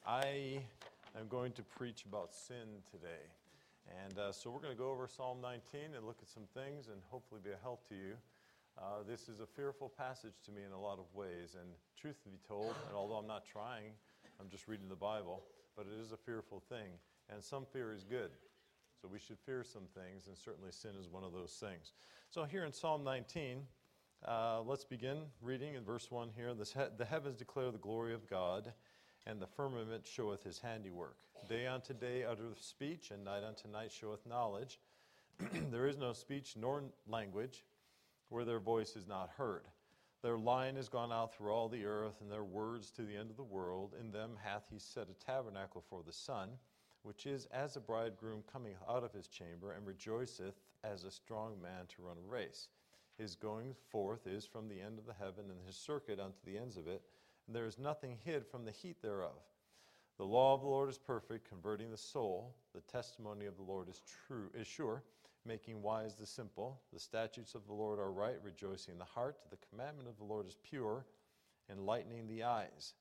I am going to preach about sin today. And so we're going to go over Psalm 19 and look at some things and hopefully be a help to you. This is a fearful passage to me in a lot of ways. And truth to be told, and although I'm not trying, I'm just reading the Bible, but it is a fearful thing. And some fear is good. So we should fear some things, and certainly sin is one of those things. So here in Psalm 19, let's begin reading in verse 1 here. The heavens declare the glory of God, and the firmament showeth his handiwork. Day unto day uttereth speech, and night unto night showeth knowledge. There is no speech nor language where their voice is not heard. Their line is gone out through all the earth, and their words to the end of the world. In them hath he set a tabernacle for the sun, which is as a bridegroom coming out of his chamber, and rejoiceth as a strong man to run a race. His going forth is from the end of the heaven, and his circuit unto the ends of it, and there is nothing hid from the heat thereof. The law of the Lord is perfect, converting the soul. The testimony of the Lord is sure, making wise the simple. The statutes of the Lord are right, rejoicing the heart. The commandment of the Lord is pure, enlightening the eyes.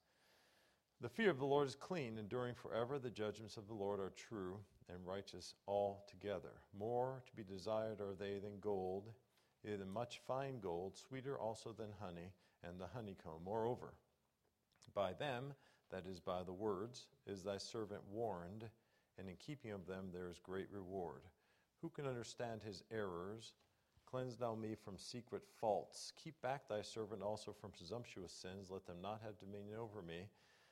The fear of the Lord is clean, enduring forever. The judgments of the Lord are true and righteous altogether. More to be desired are they than gold, yea, than much fine gold, sweeter also than honey, and the honeycomb. Moreover, by them, that is by the words, is thy servant warned, and in keeping of them there is great reward. Who can understand his errors? Cleanse thou me from secret faults. Keep back thy servant also from presumptuous sins. Let them not have dominion over me.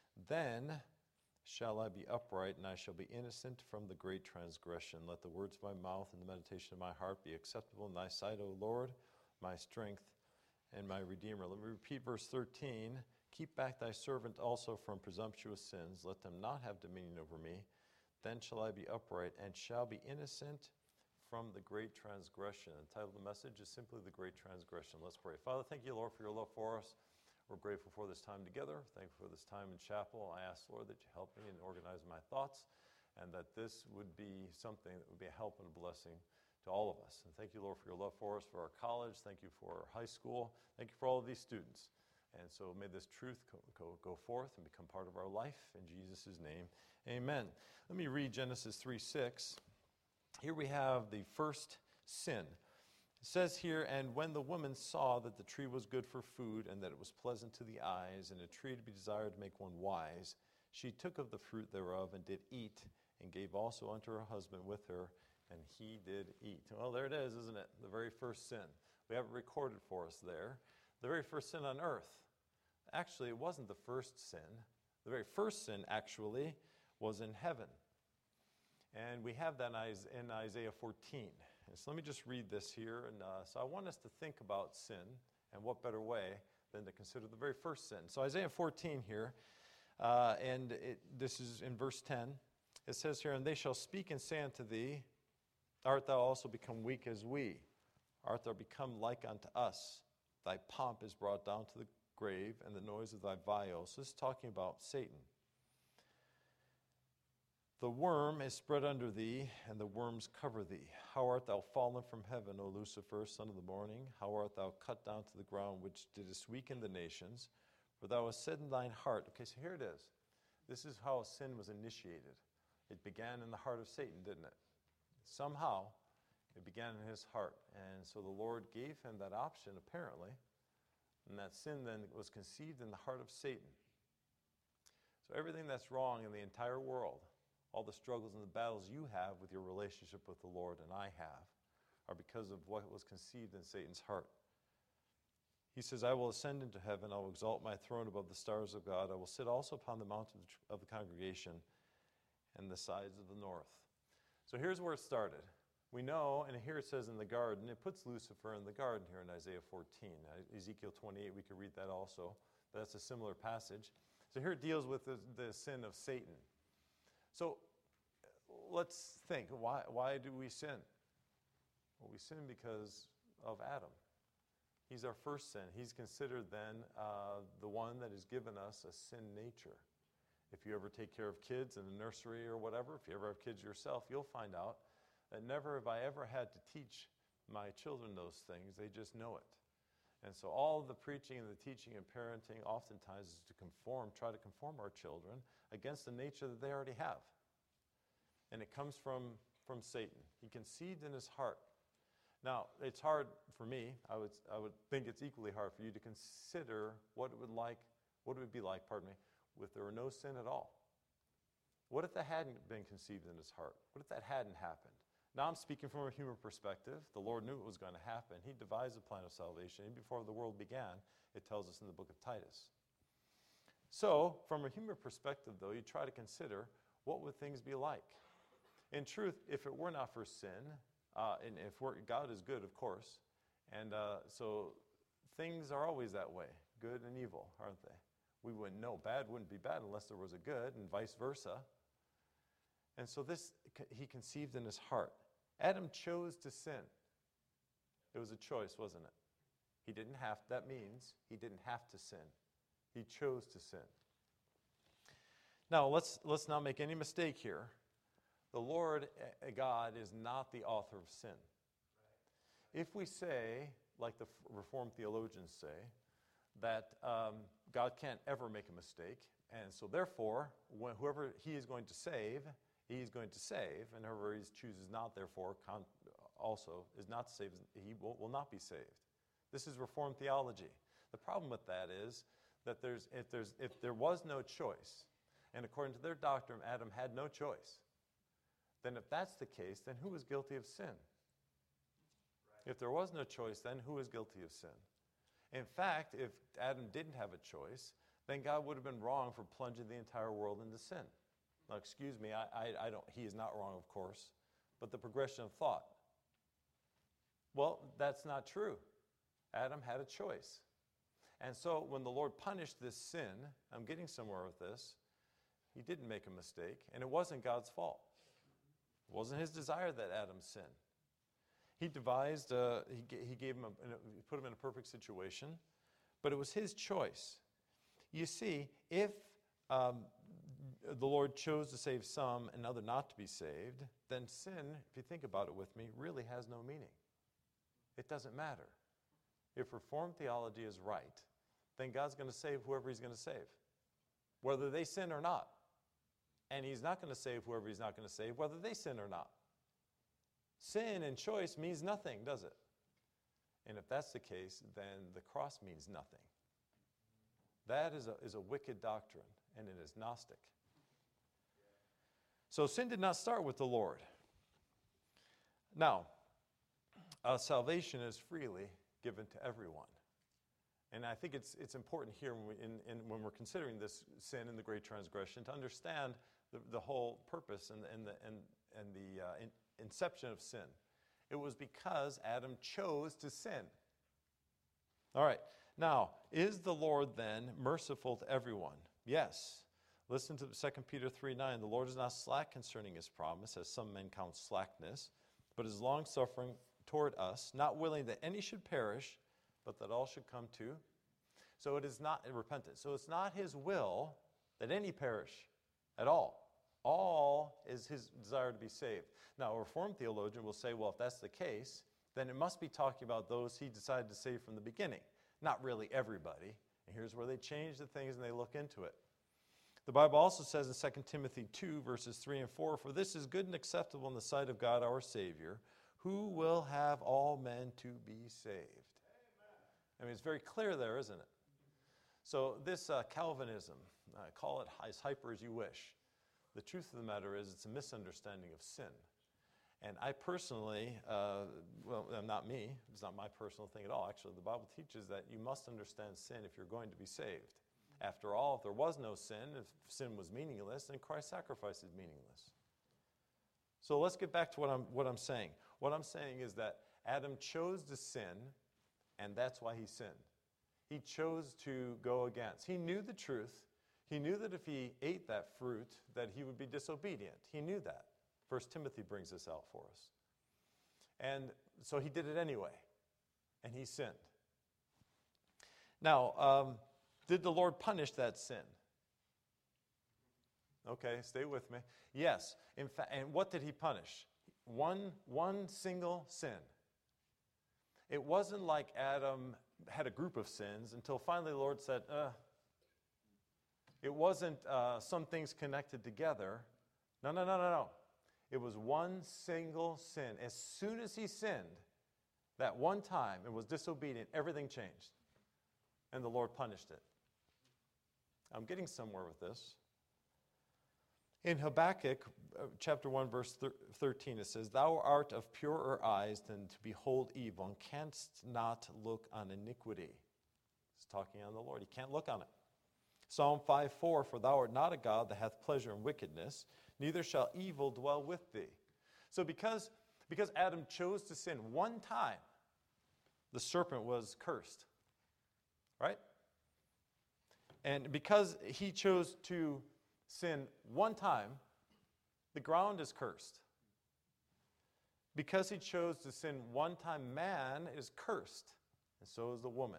Then shall I be upright, and I shall be innocent from the great transgression. Let the words of my mouth and the meditation of my heart be acceptable in thy sight, O Lord, my strength and my Redeemer. Let me repeat verse 13. Keep back thy servant also from presumptuous sins. Let them not have dominion over me. Then shall I be upright, and shall be innocent from the great transgression. The title of the message is simply The Great Transgression. Let's pray. Father, thank you, Lord, for your love for us. We're grateful for this time together. Thankful for this time in chapel. I ask, Lord, that you help me and organize my thoughts, and that this would be something that would be a help and a blessing to all of us. And thank you, Lord, for your love for us, for our college. Thank you for our high school. Thank you for all of these students. And so may this truth go forth and become part of our life. In Jesus' name, amen. Let me read Genesis 3:6. Here we have the first sin. It says here, and when the woman saw that the tree was good for food, and that it was pleasant to the eyes, and a tree to be desired to make one wise, she took of the fruit thereof, and did eat, and gave also unto her husband with her, and he did eat. Well, there it is, isn't it? The very first sin. We have it recorded for us there. The very first sin on earth. Actually, it wasn't the first sin. The very first sin, actually, was in heaven. And we have that in Isaiah 14. And so let me just read this here. And so I want us to think about sin, and what better way than to consider the very first sin. So Isaiah 14 here, this is in verse 10. It says here, and they shall speak and say unto thee, art thou also become weak as we? Art thou become like unto us? Thy pomp is brought down to the grave, and the noise of thy viol. So this is talking about Satan. The worm is spread under thee, and the worms cover thee. How art thou fallen from heaven, O Lucifer, son of the morning? How art thou cut down to the ground, which didst weaken the nations? For thou hast said in thine heart. Okay, so here it is. This is how sin was initiated. It began in the heart of Satan, didn't it? Somehow, it began in his heart. And so the Lord gave him that option, apparently. And that sin then was conceived in the heart of Satan. So everything that's wrong in the entire world, all the struggles and the battles you have with your relationship with the Lord and I have, are because of what was conceived in Satan's heart. He says, I will ascend into heaven, I will exalt my throne above the stars of God, I will sit also upon the mountain of the congregation and the sides of the north. So here's where it started. We know, and here it says in the garden, it puts Lucifer in the garden here in Isaiah 14. Ezekiel 28, we could read that also, but that's a similar passage. So here it deals with the sin of Satan. So let's think, why do we sin? Well, we sin because of Adam. He's our first sin. He's considered then the one that has given us a sin nature. If you ever take care of kids in the nursery or whatever, if you ever have kids yourself, you'll find out that never have I ever had to teach my children those things. They just know it. And so all of the preaching and the teaching and parenting oftentimes is to try to conform our children against the nature that they already have. And it comes from Satan. He conceived in his heart. Now, it's hard for me, I would think it's equally hard for you to consider what it would be like, if there were no sin at all. What if that hadn't been conceived in his heart? What if that hadn't happened? Now I'm speaking from a human perspective. The Lord knew it was going to happen. He devised a plan of salvation. Even before the world began, it tells us in the book of Titus. So, from a human perspective, though, you try to consider, what would things be like? In truth, if it were not for sin, and God is good, of course, and so things are always that way, good and evil, aren't they? We wouldn't know. Bad wouldn't be bad unless there was a good, and vice versa. And so this, he conceived in his heart. Adam chose to sin. It was a choice, wasn't it? That means he didn't have to sin. He chose to sin. Now, let's not make any mistake here. The Lord God is not the author of sin. If we say, like the Reformed theologians say, that God can't ever make a mistake, and so therefore, whoever he is going to save, he's going to save, and whoever he chooses not, therefore, also is not to save, he will not be saved. This is Reformed theology. The problem with that is that if there was no choice, and according to their doctrine, Adam had no choice, then if that's the case, then who is guilty of sin? Right. If there was no choice, then who is guilty of sin? In fact, if Adam didn't have a choice, then God would have been wrong for plunging the entire world into sin. Now, excuse me, he is not wrong, of course, but the progression of thought. Well, that's not true. Adam had a choice. And so when the Lord punished this sin, I'm getting somewhere with this, he didn't make a mistake, and it wasn't God's fault. It wasn't his desire that Adam sin. He devised, he put him in a perfect situation, but it was his choice. You see, if the Lord chose to save some and other not to be saved, then sin, if you think about it with me, really has no meaning. It doesn't matter. If Reformed theology is right, then God's going to save whoever he's going to save, whether they sin or not. And he's not going to save whoever he's not going to save, whether they sin or not. Sin and choice means nothing, does it? And if that's the case, then the cross means nothing. That is a wicked doctrine, and it is Gnostic. So sin did not start with the Lord. Now, salvation is freely given to everyone. And I think it's important here when we're considering this sin and the great transgression to understand the whole purpose and the inception of sin. It was because Adam chose to sin. All right. Now, is the Lord then merciful to everyone? Yes. Listen to 2 Peter 3:9. The Lord is not slack concerning his promise, as some men count slackness, but is long-suffering toward us, not willing that any should perish, but that all should come to. So it is not repentance. So it's not his will that any perish at all. All is his desire to be saved. Now, a Reformed theologian will say, well, if that's the case, then it must be talking about those he decided to save from the beginning. Not really everybody. And here's where they change the things and they look into it. The Bible also says in 2 Timothy 2, verses 3 and 4, for this is good and acceptable in the sight of God our Savior, who will have all men to be saved. Amen. I mean, it's very clear there, isn't it? So this Calvinism, call it as hyper as you wish. The truth of the matter is it's a misunderstanding of sin. And I personally, not me, it's not my personal thing at all. Actually, the Bible teaches that you must understand sin if you're going to be saved. After all, if there was no sin, if sin was meaningless, then Christ's sacrifice is meaningless. So let's get back to what I'm saying. What I'm saying is that Adam chose to sin, and that's why he sinned. He chose to go against. He knew the truth. He knew that if he ate that fruit, that he would be disobedient. He knew that. 1 Timothy brings this out for us. And so he did it anyway, and he sinned. Now, did the Lord punish that sin? Okay, stay with me. Yes. In fact, and what did he punish? One single sin. It wasn't like Adam had a group of sins until finally the Lord said, it wasn't some things connected together. No. It was one single sin. As soon as he sinned, that one time and was disobedient, everything changed. And the Lord punished it. I'm getting somewhere with this. In Habakkuk chapter 1, verse 13, it says, Thou art of purer eyes than to behold evil, and canst not look on iniquity. It's talking on the Lord. He can't look on it. Psalm 5:4, For thou art not a God that hath pleasure in wickedness, neither shall evil dwell with thee. So because Adam chose to sin one time, the serpent was cursed. Right? And because he chose to sin one time, the ground is cursed. Because he chose to sin one time, man is cursed, and so is the woman.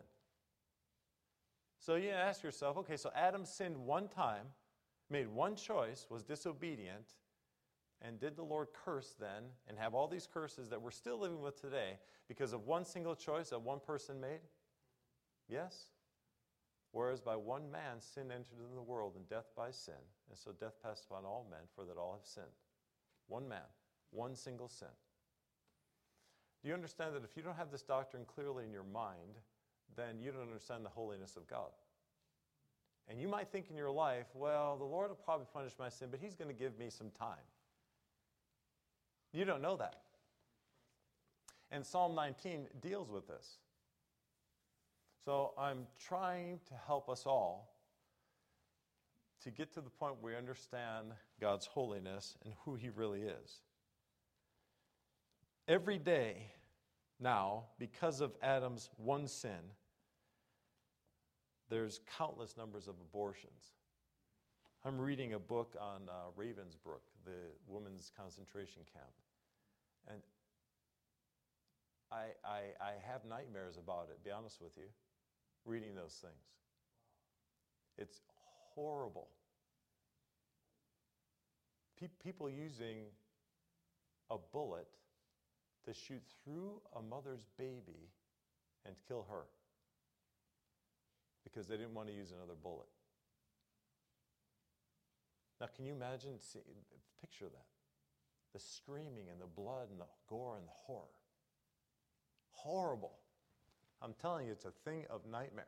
So you ask yourself, okay, so Adam sinned one time, made one choice, was disobedient, and did the Lord curse then, and have all these curses that we're still living with today because of one single choice that one person made? Yes. Whereas by one man sin entered into the world, and death by sin, and so death passed upon all men, for that all have sinned. One man, one single sin. Do you understand that if you don't have this doctrine clearly in your mind, then you don't understand the holiness of God? And you might think in your life, well, the Lord will probably punish my sin, but he's going to give me some time. You don't know that. And Psalm 19 deals with this. So I'm trying to help us all to get to the point where we understand God's holiness and who he really is. Every day now, because of Adam's one sin, there's countless numbers of abortions. I'm reading a book on Ravensbrück, the women's concentration camp. And I have nightmares about it, be honest with you, reading those things. It's horrible. People using a bullet to shoot through a mother's baby and kill her because they didn't want to use another bullet. Now, can you imagine, picture that? The screaming and the blood and the gore and the horror. Horrible. I'm telling you, it's a thing of nightmares.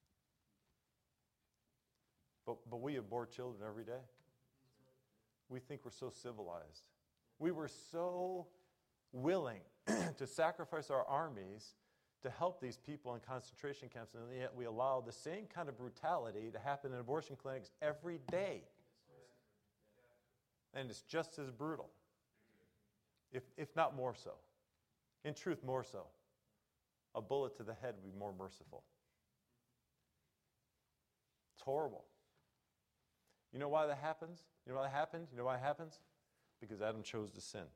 But we abort children every day. We think we're so civilized. We were so willing to sacrifice our armies to help these people in concentration camps, and yet we allow the same kind of brutality to happen in abortion clinics every day. And it's just as brutal, if not more so. In truth, more so. A bullet to the head would be more merciful. It's horrible. You know why that happens? You know why that happened? You know why it happens? Because Adam chose to sin.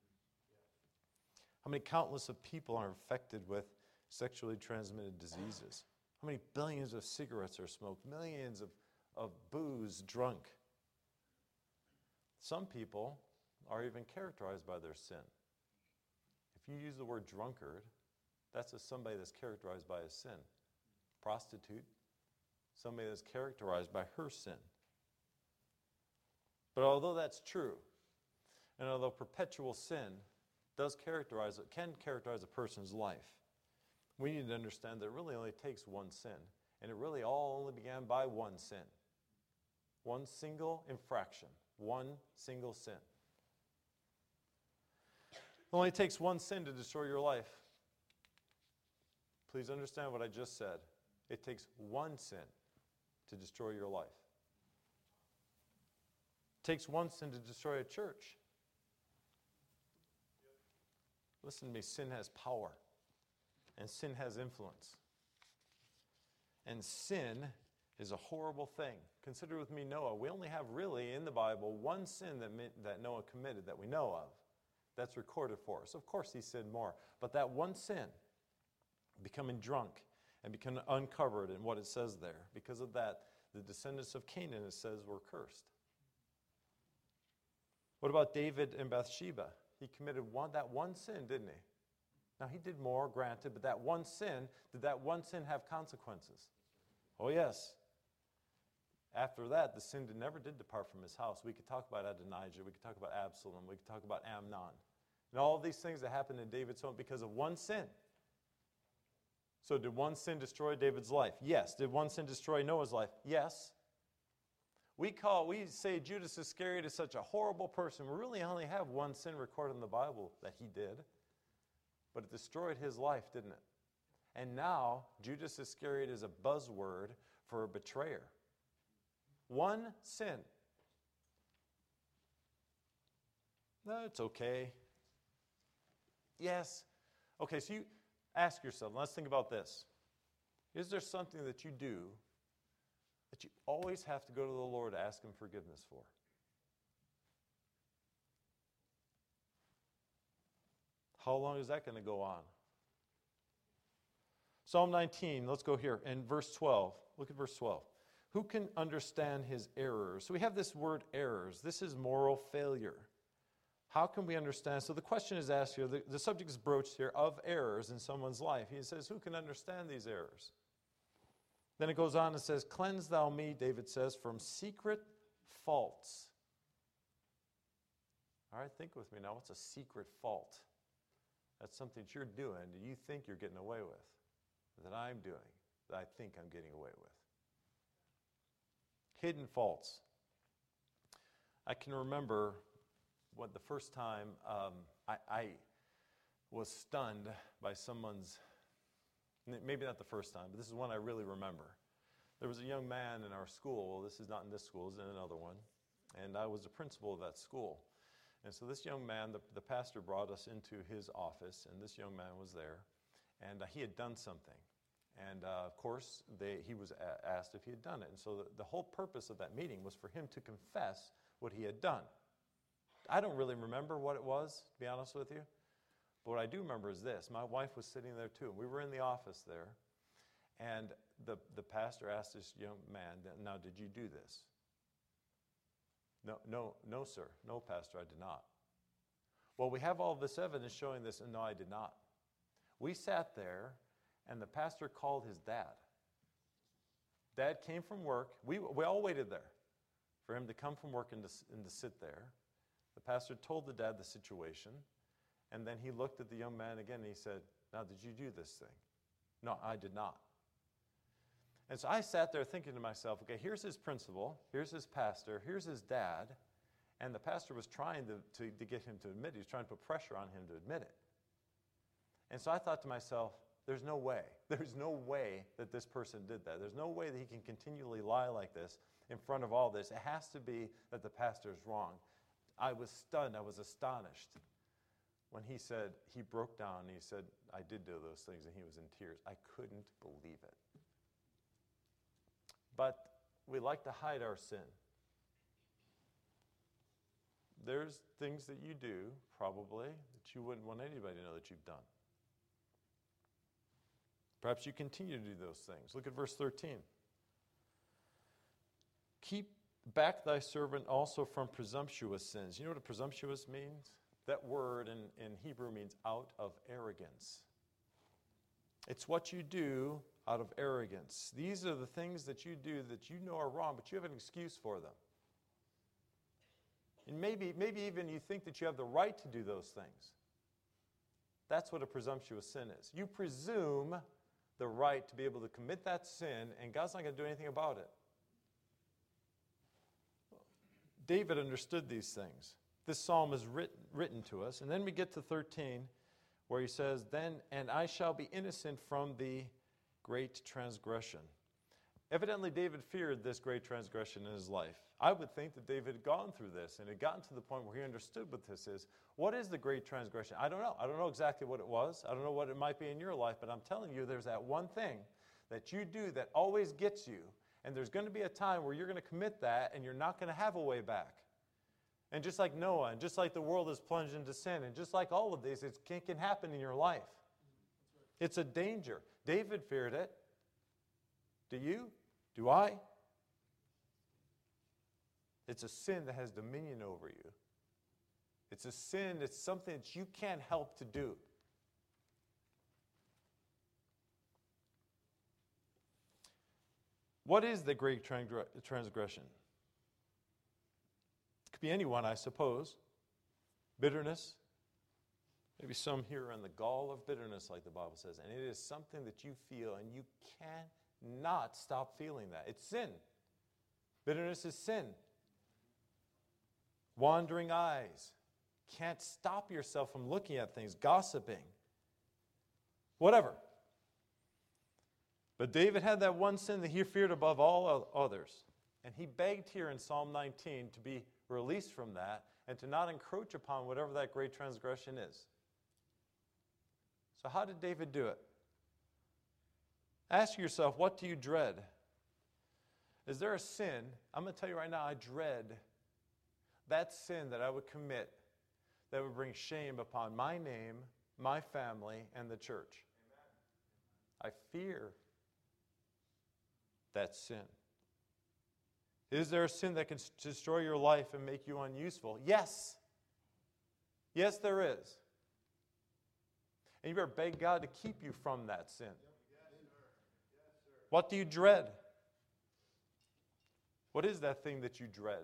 How many countless of people are infected with sexually transmitted diseases? How many billions of cigarettes are smoked? Millions of booze drunk? Some people are even characterized by their sin. If you use the word drunkard, that's somebody that's characterized by a sin. Prostitute, somebody that's characterized by her sin. But although that's true, and although perpetual sin can characterize a person's life, we need to understand that it really only takes one sin. And it really all only began by one sin. One single infraction. One single sin. It only takes one sin to destroy your life. Please understand what I just said. It takes one sin to destroy your life. It takes one sin to destroy a church. Listen to me, sin has power. And sin has influence. And sin is a horrible thing. Consider with me Noah. We only have really in the Bible one sin that Noah committed that we know of. That's recorded for us. Of course he sinned more. But that one sin, becoming drunk and becoming uncovered in what it says there, because of that, the descendants of Canaan, it says, were cursed. What about David and Bathsheba? He committed that one sin, didn't he? Now, he did more, granted, but that one sin, did that one sin have consequences? Oh, yes. After that, the sin never did depart from his house. We could talk about Adonijah. We could talk about Absalom. We could talk about Amnon. And all of these things that happened in David's home because of one sin. So did one sin destroy David's life? Yes. Did one sin destroy Noah's life? Yes. We say Judas Iscariot is such a horrible person. We really only have one sin recorded in the Bible that he did. But it destroyed his life, didn't it? And now, Judas Iscariot is a buzzword for a betrayer. One sin. No, it's okay. Yes. Okay, so you ask yourself, let's think about this. Is there something that you do that you always have to go to the Lord to ask Him forgiveness for? How long is that going to go on? Psalm 19, let's go here, in verse 12. Look at verse 12. Who can understand his errors? So we have this word errors. This is moral failure. How can we understand? So the question is asked here, the subject is broached here, of errors in someone's life. He says, who can understand these errors? Then it goes on and says, cleanse thou me, David says, from secret faults. All right, think with me now. What's a secret fault? That's something that you're doing that you think you're getting away with, that I'm doing, that I think I'm getting away with. Hidden faults. I can remember what the first time I was stunned by someone's, maybe not the first time, but this is one I really remember. There was a young man in our school. This is not in this school, it's in another one. And I was the principal of that school. And so this young man, the pastor brought us into his office, and this young man was there, and he had done something. And of course, he was asked if he had done it. And so the whole purpose of that meeting was for him to confess what he had done. I don't really remember what it was, to be honest with you. But what I do remember is this. My wife was sitting there too. We were in the office there. And the pastor asked this young man, now, did you do this? No, sir. No, pastor, I did not. Well, we have all this evidence showing this, and no, I did not. We sat there, and the pastor called his dad. Dad came from work. We all waited there for him to come from work and to sit there. The pastor told the dad the situation, and then he looked at the young man again, and he said, now, did you do this thing? No, I did not. And so I sat there thinking to myself, okay, here's his principal, here's his pastor, here's his dad, and the pastor was trying to get him to admit it. He was trying to put pressure on him to admit it. And so I thought to myself, there's no way that this person did that. There's no way that he can continually lie like this in front of all this. It has to be that the pastor is wrong. I was stunned, I was astonished when he broke down and he said, I did do those things, and he was in tears. I couldn't believe it. But we like to hide our sin. There's things that you do, probably, that you wouldn't want anybody to know that you've done. Perhaps you continue to do those things. Look at verse 13. Keep back thy servant also from presumptuous sins. You know what a presumptuous means? That word in Hebrew means out of arrogance. It's what you do out of arrogance. These are the things that you do that you know are wrong, but you have an excuse for them. And maybe even you think that you have the right to do those things. That's what a presumptuous sin is. You presume the right to be able to commit that sin, and God's not going to do anything about it. David understood these things. This psalm is written to us. And then we get to 13, where he says, then, and I shall be innocent from the great transgression. Evidently, David feared this great transgression in his life. I would think that David had gone through this and had gotten to the point where he understood what this is. What is the great transgression? I don't know. I don't know exactly what it was. I don't know what it might be in your life, but I'm telling you, there's that one thing that you do that always gets you, and there's going to be a time where you're going to commit that, and you're not going to have a way back. And just like Noah, and just like the world is plunged into sin, and just like all of these, it can happen in your life. It's a danger. David feared it. Do you? Do I? It's a sin that has dominion over you. It's a sin, it's something that you can't help to do. What is the great transgression? It could be anyone, I suppose. Bitterness. Maybe some here are in the gall of bitterness, like the Bible says. And it is something that you feel, and you cannot stop feeling that. It's sin. Bitterness is sin. Wandering eyes. Can't stop yourself from looking at things, gossiping. Whatever. But David had that one sin that he feared above all others. And he begged here in Psalm 19 to be released from that and to not encroach upon whatever that great transgression is. So how did David do it? Ask yourself, what do you dread? Is there a sin? I'm going to tell you right now, I dread that sin that I would commit that would bring shame upon my name, my family, and the church. Amen. I fear that sin. Is there a sin that can destroy your life and make you unuseful? Yes. Yes, there is. And you better beg God to keep you from that sin. What do you dread? What is that thing that you dread?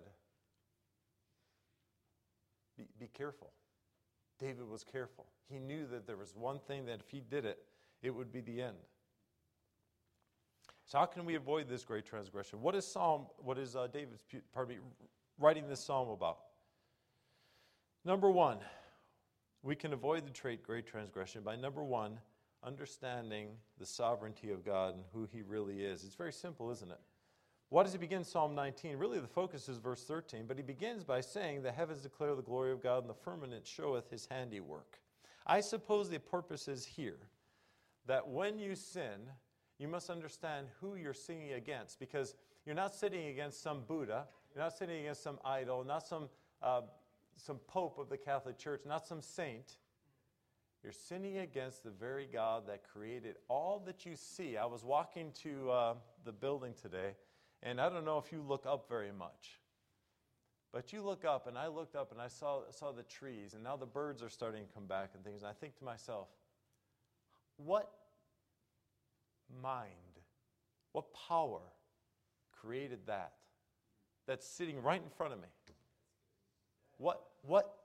Be careful. David was careful. He knew that there was one thing that if he did it, it would be the end. So how can we avoid this great transgression? What is David's writing this psalm about? Number one, we can avoid the great transgression by, number one, understanding the sovereignty of God and who he really is. It's very simple, isn't it? What does he begin Psalm 19? Really, the focus is verse 13, but he begins by saying, the heavens declare the glory of God, and the firmament showeth his handiwork. I suppose the purpose is here, that when you sin, you must understand who you're sinning against, because you're not sinning against some Buddha, you're not sinning against some idol, not some pope of the Catholic Church, not some saint. You're sinning against the very God that created all that you see. I was walking to the building today, and I don't know if you look up very much, but you look up, and I looked up, and I saw the trees, and now the birds are starting to come back and things, and I think to myself, what mind, what power created that? That's sitting right in front of me. What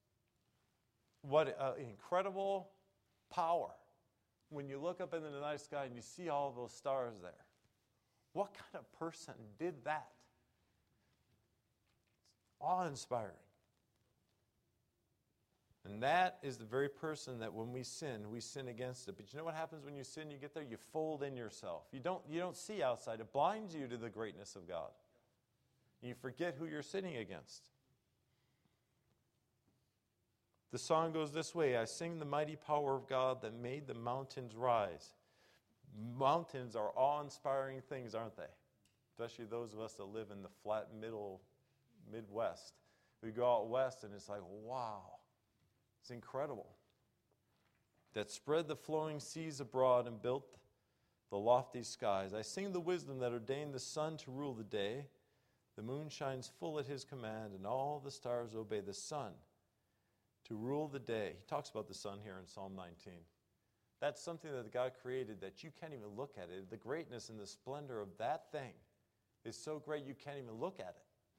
incredible power when you look up into the night sky and you see all those stars there. What kind of person did that? It's awe-inspiring. And that is the very person that when we sin against it. But you know what happens when you sin? You get there, you fold in yourself. You don't see outside. It blinds you to the greatness of God. You forget who you're sinning against. The song goes this way: I sing the mighty power of God that made the mountains rise. Mountains are awe-inspiring things, aren't they? Especially those of us that live in the flat Midwest. We go out west and it's like, wow, it's incredible. That spread the flowing seas abroad and built the lofty skies. I sing the wisdom that ordained the sun to rule the day. The moon shines full at his command, and all the stars obey the sun to rule the day. He talks about the sun here in Psalm 19. That's something that God created that you can't even look at it. The greatness and the splendor of that thing is so great you can't even look at it.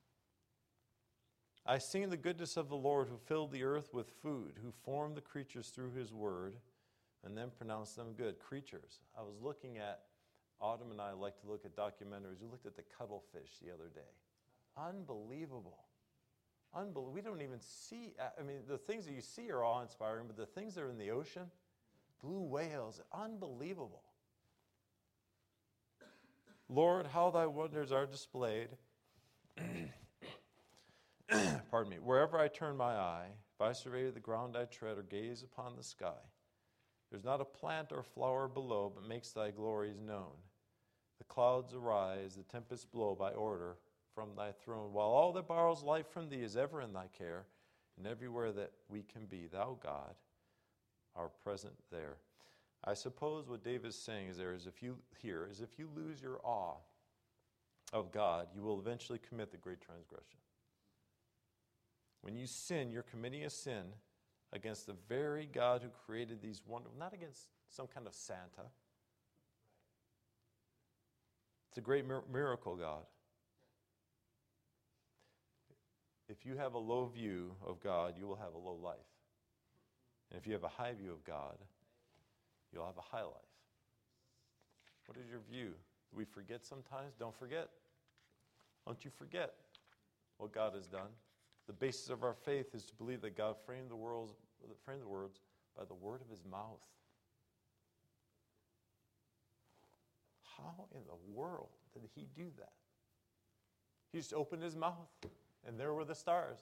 I sing the goodness of the Lord, who filled the earth with food, who formed the creatures through his word, and then pronounced them good. Creatures. I was looking at, Autumn and I like to look at documentaries. We looked at the cuttlefish the other day. Unbelievable. We don't even see, the things that you see are awe-inspiring, but the things that are in the ocean, blue whales, unbelievable. Lord, how thy wonders are displayed. Pardon me. Wherever I turn my eye, if I survey the ground I tread or gaze upon the sky, there's not a plant or flower below, but makes thy glories known. The clouds arise, the tempests blow by order from thy throne, while all that borrows life from thee is ever in thy care, and everywhere that we can be, thou God, are present there. I suppose what David is saying is if you lose your awe of God, you will eventually commit the great transgression. When you sin, you're committing a sin against the very God who created these wonderful, not against some kind of Santa. It's a great miracle, God. If you have a low view of God, you will have a low life. And if you have a high view of God, you'll have a high life. What is your view? Do we forget sometimes? Don't forget. Don't you forget what God has done. The basis of our faith is to believe that God framed the words by the word of his mouth. How in the world did he do that? He just opened his mouth, and there were the stars.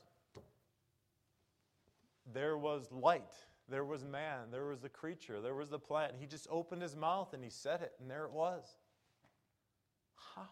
There was light. There was man. There was the creature. There was the plant. He just opened his mouth, and he said it, and there it was. How?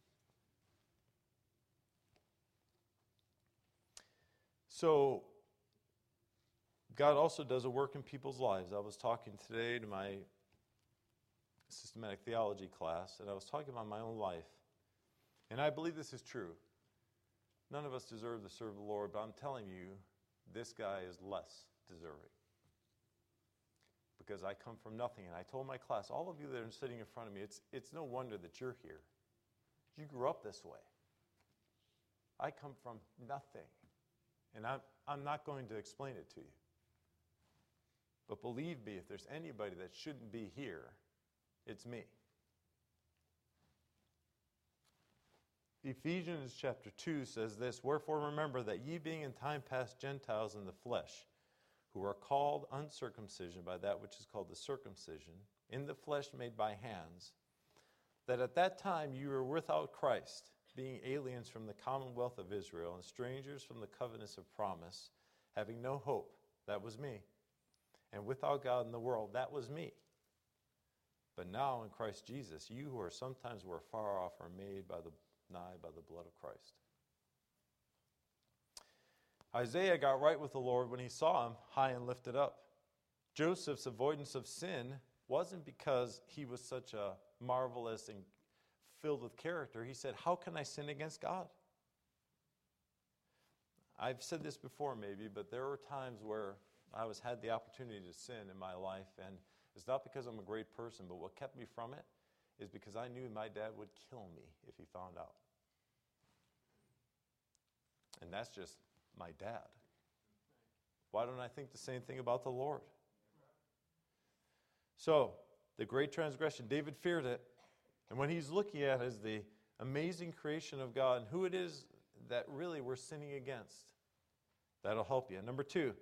So, God also does a work in people's lives. I was talking today to my systematic theology class, and I was talking about my own life. And I believe this is true. None of us deserve to serve the Lord, but I'm telling you, this guy is less deserving. Because I come from nothing. And I told my class, all of you that are sitting in front of me, it's no wonder that you're here. You grew up this way. I come from nothing. And I'm not going to explain it to you. But believe me, if there's anybody that shouldn't be here, it's me. Ephesians chapter 2 says this, "Wherefore remember that ye being in time past Gentiles in the flesh, who are called uncircumcision by that which is called the circumcision, in the flesh made by hands, that at that time you were without Christ, being aliens from the commonwealth of Israel, and strangers from the covenants of promise, having no hope," that was me, "and without God in the world," that was me. "But now in Christ Jesus, you who are sometimes were far off are made nigh by the blood of Christ." Isaiah got right with the Lord when he saw him high and lifted up. Joseph's avoidance of sin wasn't because he was such a marvelous and filled with character. He said, "How can I sin against God?" I've said this before maybe, but there were times where I had the opportunity to sin in my life, and it's not because I'm a great person, but what kept me from it is because I knew my dad would kill me if he found out. And that's just my dad. Why don't I think the same thing about the Lord? So, the great transgression, David feared it. And what he's looking at is the amazing creation of God and who it is that really we're sinning against. That'll help you. Number 2,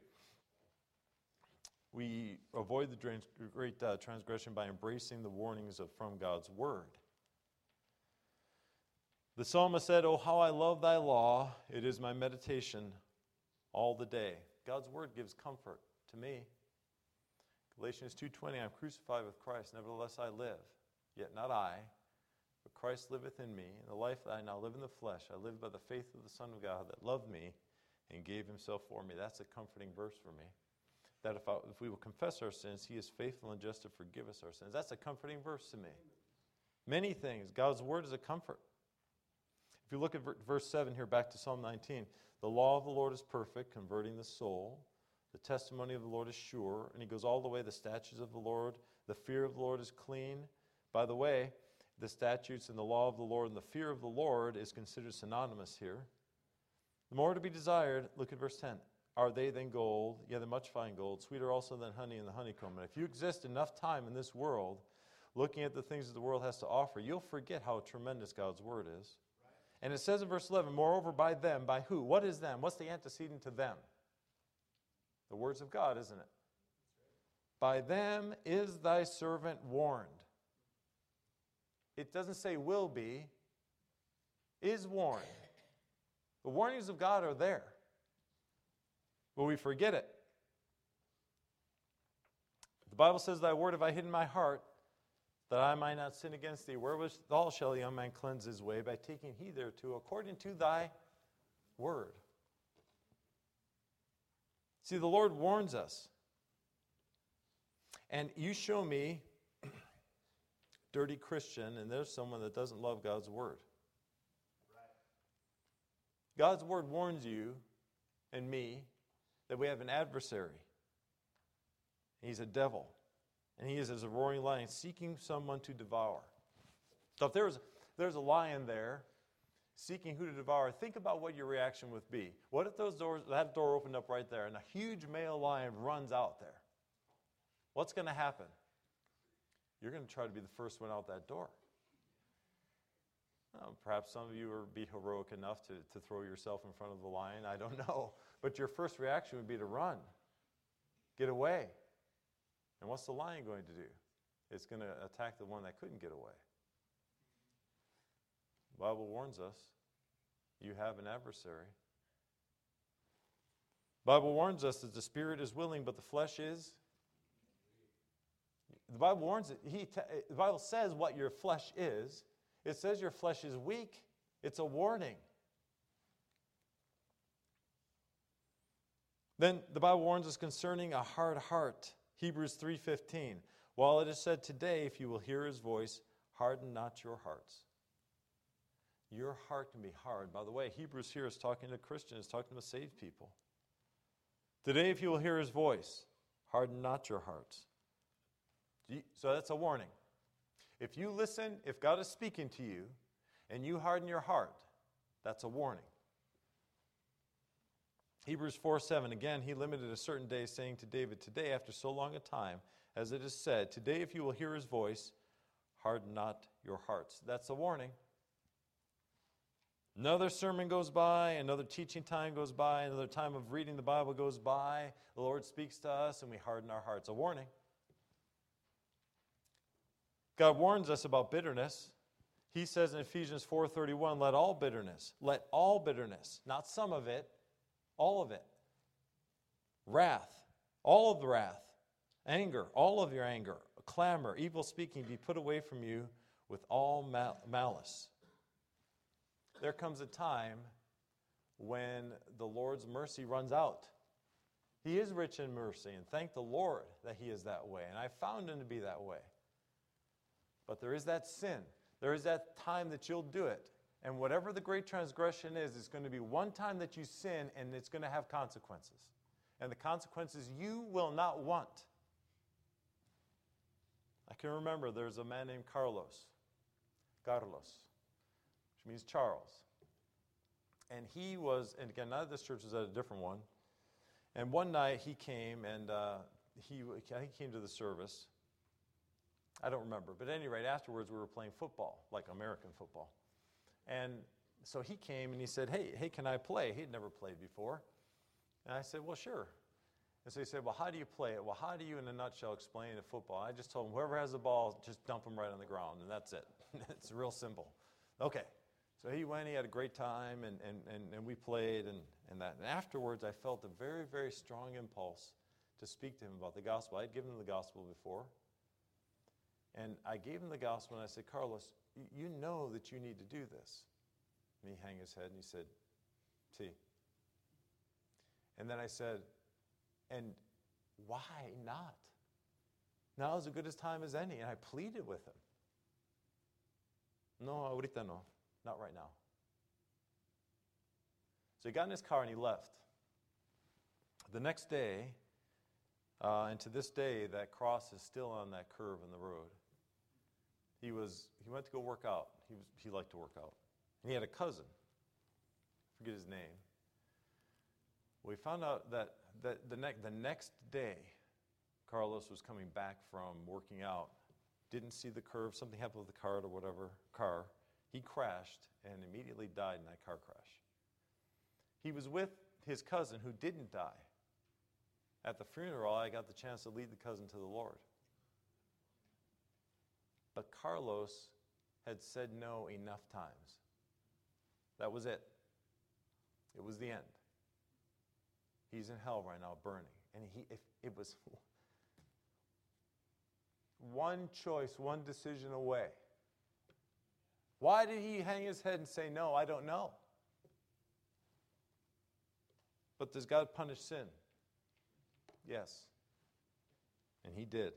we avoid the great transgression by embracing the warnings from God's Word. The psalmist said, "Oh, how I love thy law. It is my meditation all the day." God's Word gives comfort to me. Galatians 2:20, "I am crucified with Christ, nevertheless I live. Yet not I, but Christ liveth in me. And the life that I now live in the flesh, I live by the faith of the Son of God that loved me and gave himself for me." That's a comforting verse for me. That if we will confess our sins, he is faithful and just to forgive us our sins. That's a comforting verse to me. Many things. God's Word is a comfort. If you look at verse 7 here, back to Psalm 19, "The law of the Lord is perfect, converting the soul. The testimony of the Lord is sure." And he goes all the way, "The statutes of the Lord, the fear of the Lord is clean." By the way, the statutes and the law of the Lord and the fear of the Lord is considered synonymous here. "The more to be desired," look at verse 10, "are they than gold, yea, than much fine gold, sweeter also than honey and the honeycomb." And if you exist enough time in this world, looking at the things that the world has to offer, you'll forget how tremendous God's Word is. And it says in verse 11, "Moreover by them," by who? What is them? What's the antecedent to them? The words of God, isn't it? "By them is thy servant warned." It doesn't say will be, is warned. The warnings of God are there. But we forget it. The Bible says, "Thy word have I hid in my heart, that I might not sin against thee. Wherewithal shall a young man cleanse his way? By taking heed thereto, according to thy word." See, the Lord warns us. And you show me dirty Christian, and there's someone that doesn't love God's Word. God's Word warns you and me that we have an adversary. He's a devil. And he is as a roaring lion seeking someone to devour. So if there's there's a lion there seeking who to devour, think about what your reaction would be. What if that door opened up right there and a huge male lion runs out there? What's going to happen? You're going to try to be the first one out that door. Perhaps some of you will be heroic enough to throw yourself in front of the lion. I don't know. But your first reaction would be to run. Get away. And what's the lion going to do? It's going to attack the one that couldn't get away. The Bible warns us, you have an adversary. The Bible warns us that the spirit is willing, but the flesh is. The Bible warns it. The Bible says what your flesh is. It says your flesh is weak. It's a warning. Then the Bible warns us concerning a hard heart. Hebrews 3:15. While it is said today, if you will hear his voice, harden not your hearts. Your heart can be hard. By the way, Hebrews here is talking to Christians, talking to saved people. Today, if you will hear his voice, harden not your hearts. So that's a warning. If you listen, if God is speaking to you, and you harden your heart, that's a warning. Hebrews 4:7, again, he limited a certain day, saying to David, today, after so long a time, as it is said, today, if you will hear his voice, harden not your hearts. That's a warning. Another sermon goes by, another teaching time goes by, another time of reading the Bible goes by. The Lord speaks to us, and we harden our hearts. A warning. God warns us about bitterness. He says in Ephesians 4:31, let all bitterness, not some of it, all of it. Wrath, all of the wrath, anger, all of your anger, clamor, evil speaking be put away from you with all malice. There comes a time when the Lord's mercy runs out. He is rich in mercy, and thank the Lord that he is that way, and I found him to be that way. But there is that sin. There is that time that you'll do it. And whatever the great transgression is, it's going to be one time that you sin, and it's going to have consequences. And the consequences you will not want. I can remember there's a man named Carlos, which means Charles. And he was, and again, not at this church, was at a different one. And one night he came, and I think he came to the service. I don't remember. But at any rate, afterwards we were playing football, like American football. And so he came and he said, hey, can I play? He'd never played before. And I said, well, sure. And so he said, well, how do you play it? Well, how do you, in a nutshell, explain the football? I just told him, whoever has the ball, just dump him right on the ground, and that's it. It's real simple. Okay. So he went, he had a great time, and we played, and that. And afterwards, I felt a very, very strong impulse to speak to him about the gospel. I'd given him the gospel before. And I gave him the gospel, and I said, Carlos, you know that you need to do this. And he hung his head, and he said, see. And then I said, and why not? Now is as good a time as any. And I pleaded with him. No, ahorita no. Not right now. So he got in his car and he left. The next day, and to this day, that cross is still on that curve in the road. He went to go work out. He liked to work out. And he had a cousin. I forget his name. We found out that the next day, Carlos was coming back from working out, didn't see the curve, something happened with the car or whatever, car. He crashed and immediately died in that car crash. He was with his cousin who didn't die. At the funeral, I got the chance to lead the cousin to the Lord. But Carlos had said no enough times. That was it. It was the end. He's in hell right now, burning. And it was one choice, one decision away. Why did he hang his head and say no? I don't know. But does God punish sin? Yes. And he did.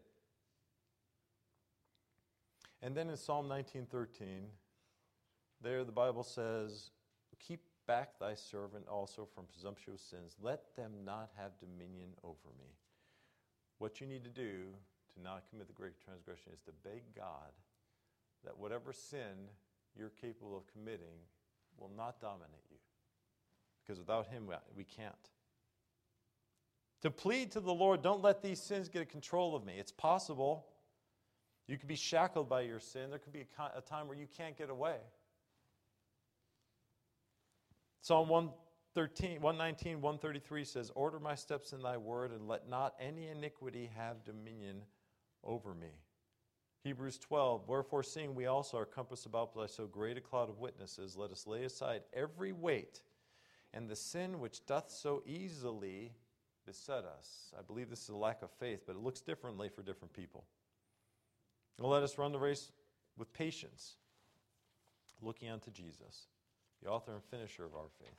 And then in Psalm 19:13, there the Bible says, keep back thy servant also from presumptuous sins. Let them not have dominion over me. What you need to do to not commit the great transgression is to beg God that whatever sin you're capable of committing will not dominate you. Because without him, we can't. To plead to the Lord, don't let these sins get control of me. It's possible. You could be shackled by your sin. There could be a time where you can't get away. Psalm 119, 133 says, order my steps in thy word, and let not any iniquity have dominion over me. Hebrews 12, wherefore seeing we also are compassed about by so great a cloud of witnesses, let us lay aside every weight and the sin which doth so easily beset us. I believe this is a lack of faith, but it looks differently for different people. And let us run the race with patience, looking unto Jesus, the author and finisher of our faith.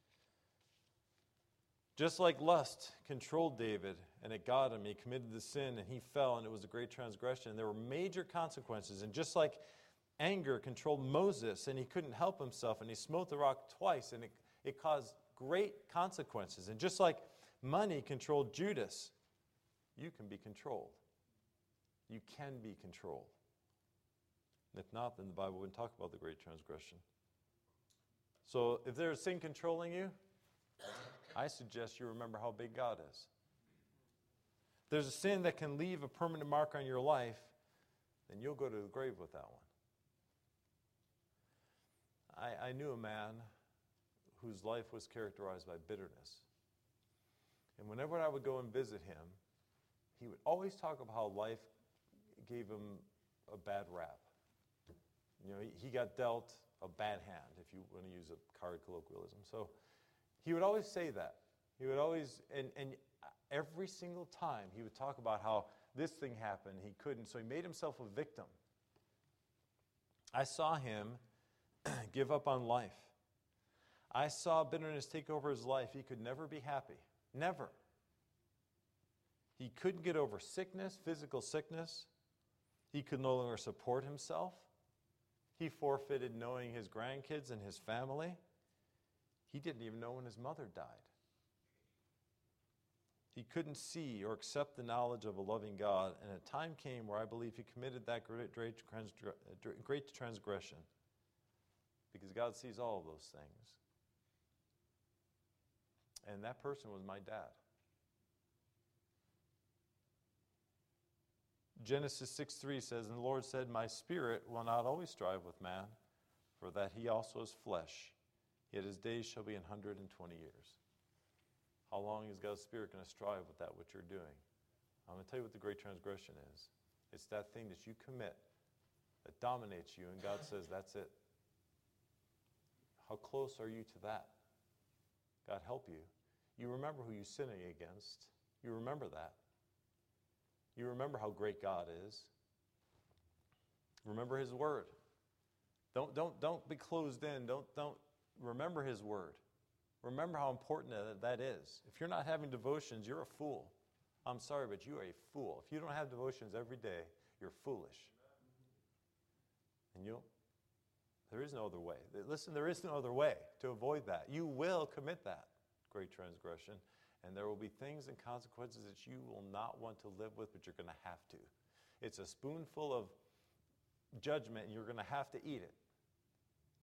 Just like lust controlled David, and it got him, he committed the sin, and he fell, and it was a great transgression. There were major consequences. And just like anger controlled Moses, and he couldn't help himself, and he smote the rock twice, and it caused great consequences. And just like money controlled Judas, you can be controlled. You can be controlled. And if not, then the Bible wouldn't talk about the great transgression. So if there's sin controlling you, I suggest you remember how big God is. If there's a sin that can leave a permanent mark on your life, then you'll go to the grave with that one. I knew a man whose life was characterized by bitterness. And whenever I would go and visit him, he would always talk about how life gave him a bad rap. You know, he got dealt a bad hand, if you want to use a card colloquialism. So he would always say that. He would always, and every single time he would talk about how this thing happened, he couldn't, so he made himself a victim. I saw him give up on life. I saw bitterness take over his life. He could never be happy. Never. He couldn't get over sickness, physical sickness. He could no longer support himself. He forfeited knowing his grandkids and his family. He didn't even know when his mother died. He couldn't see or accept the knowledge of a loving God, and a time came where I believe he committed that great transgression, because God sees all of those things. And that person was my dad. Genesis 6:3 says, and the Lord said, my spirit will not always strive with man, for that he also is flesh, yet his days shall be 120 years. How long is God's Spirit going to strive with that, what you're doing? I'm going to tell you what the great transgression is. It's that thing that you commit that dominates you, and God says, that's it. How close are you to that? God help you. You remember who you're sinning against. You remember that. You remember how great God is. Remember His Word. Don't be closed in. Don't remember His Word. Remember how important that is. If you're not having devotions, you're a fool. I'm sorry, but you are a fool. If you don't have devotions every day, you're foolish. And there is no other way. Listen, there is no other way to avoid that. You will commit that great transgression, and there will be things and consequences that you will not want to live with, but you're going to have to. It's a spoonful of judgment, and you're going to have to eat it.